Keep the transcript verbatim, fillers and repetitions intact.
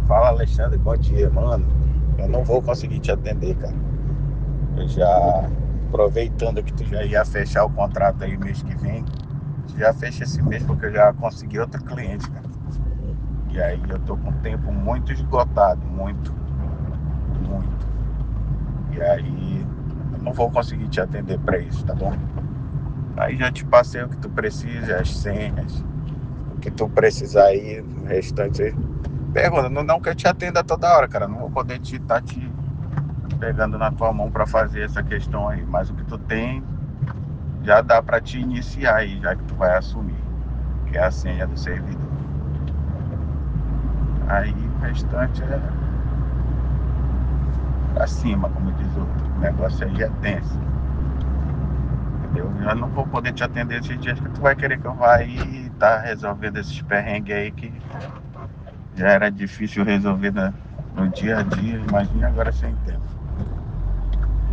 Fala, Alexandre, bom dia, mano. Eu não vou conseguir te atender, cara. Eu já, aproveitando que tu já ia fechar o contrato aí mês que vem, já fecha esse mês porque eu já consegui outro cliente, cara. E aí eu tô com o tempo muito esgotado, muito, muito. E aí eu não vou conseguir te atender pra isso, tá bom? Aí já te passei o que tu precisa, as senhas, o que tu precisar aí, o restante. Pergunta, não, não que eu te atenda toda hora, cara. Não vou poder te estar te pegando na tua mão para fazer essa questão aí. Mas o que tu tem já dá para te iniciar aí, já que tu vai assumir, que é a senha do servidor. Aí o restante é pra cima, como diz o outro. O negócio aí é tenso. Entendeu? Eu já não vou poder te atender esses dias que tu vai querer que eu vá aí e tá resolvendo esses perrengues aí que já era difícil resolver no dia a dia. Imagina agora sem tempo.